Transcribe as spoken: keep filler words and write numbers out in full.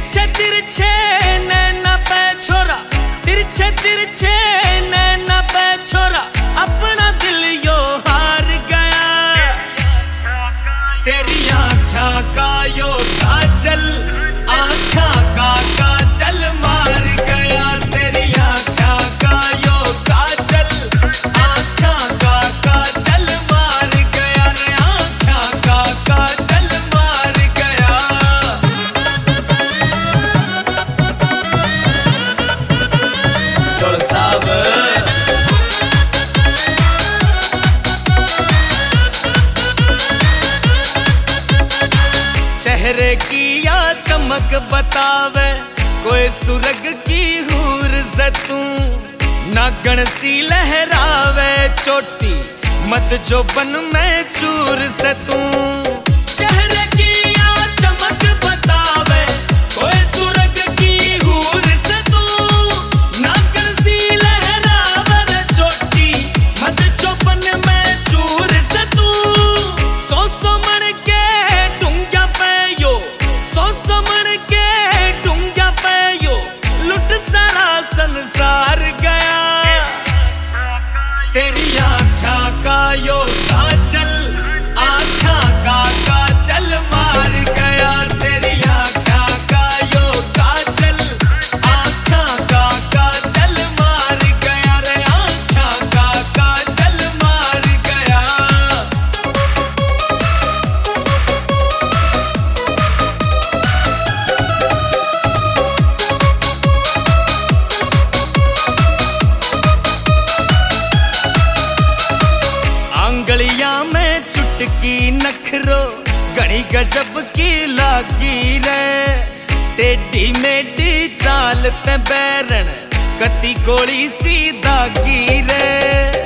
तिरछे तिरछे नैना पे छोरा, तिरछे तिरछे नैना पे छोरा, अपना दिल यो हार गया। तेरी आँखा का यो काजल, आँखा का काजल मार गया। तेरी आँखा का यो काजल, आँखा का काजल मार गया रे, आँखा का काजल मार गया। चोर साहब चेहरे की या चमक बतावे, कोई सुरग की हूर से तू, नागण सी लहरावे चोटी, मत जो बन में चूर से तू। चेहरे की या चमक बतावे, कोई सुरग की हूर से तू, नागण सी लहरावे चोटी, मत जो बन में चूर से तू। सो सो मन के डूंगा पे यो, सो सो मन के डूंगा पे यो, लुट सारा संसार गया। तेरी आँखा का यो काजल, आँखा का काजल मार गया। तेरी आँखा का यो काजल, आँखा का काजल मार गया रे, आँखा का काजल मार गया। आंगलियां में चुटकी नखरो, घनी गजब की लागी रे। टेढ़ी मेढ़ी चाल ते बैरन, कती गोली सी दागी रे।